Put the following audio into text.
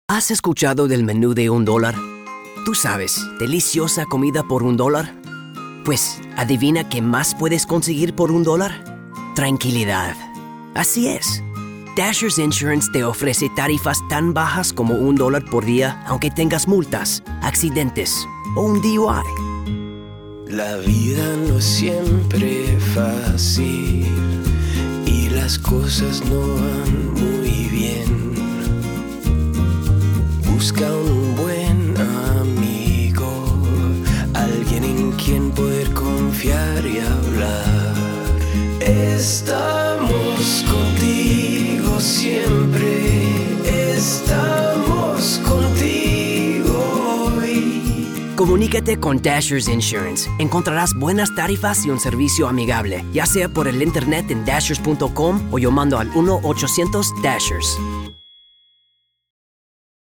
¿Has escuchado del menú de $1? Tú sabes, deliciosa comida por $1. Pues, ¿adivina qué más puedes conseguir por $1? Tranquilidad. Así es. Dashers Insurance te ofrece tarifas tan bajas como $1 por día, aunque tengas multas, accidentes o un DUI. La vida no es siempre fácil y las cosas no van muy bien. Busca un buen amigo, alguien en quien poder confiar y hablar. Estamos contigo siempre, estamos contigo hoy. Comunícate con Dashers Insurance. Encontrarás buenas tarifas y un servicio amigable, ya sea por el internet en dashers.com o llamando al 1-800-DASHERS.